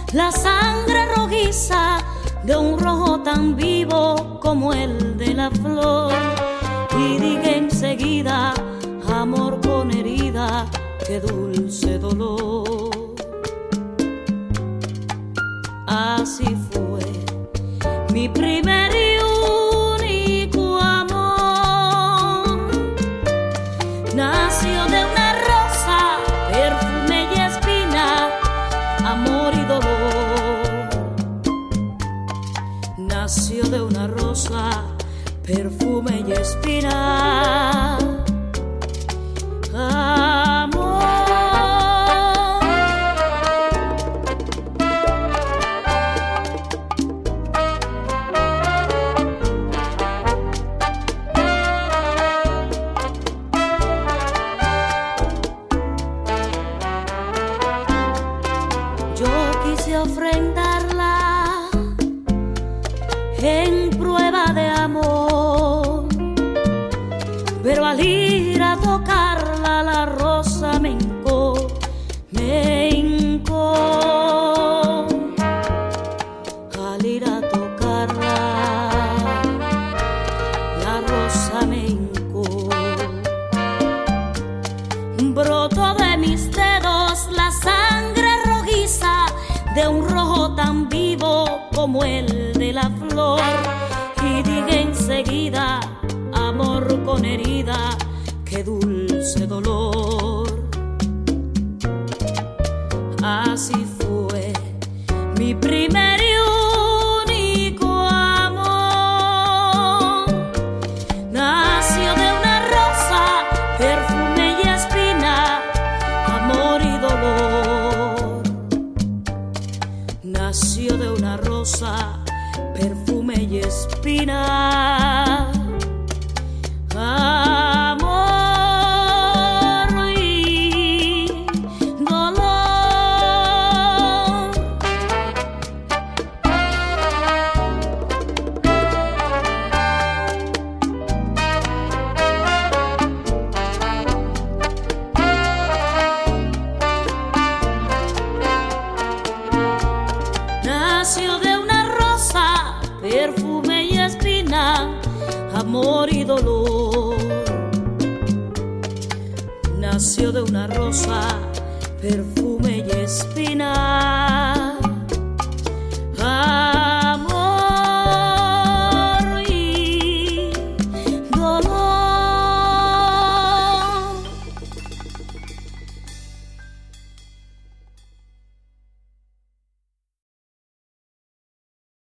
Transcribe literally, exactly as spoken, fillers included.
la sangre rojiza de un rojo tan vivo como el de la flor. Y dije enseguida, amor con herida, qué dulce dolor. Así fue mi primer y único amor. Nació de una rosa, perfume y espina, amor y dolor. Nació de una rosa, perfume y espina, amor. Yo quise ofrendarla en prueba de amor, pero al ir a tocarla la rosa me hincó, me hincó. Al ir a tocarla la rosa me hincó. Brotó de mis dedos la sangre rojiza de un rojo tan vivo como el de la flor. Y dije enseguida, amor con herida, qué dulce dolor. Así fue mi primer y único amor. Nació de una rosa, perfume y espina, amor y dolor. Nació de una rosa, perfume y espina, amor y dolor. Nació de una rosa, perfume y espina, amor y dolor. Nació de una rosa, perfume y espina, amor.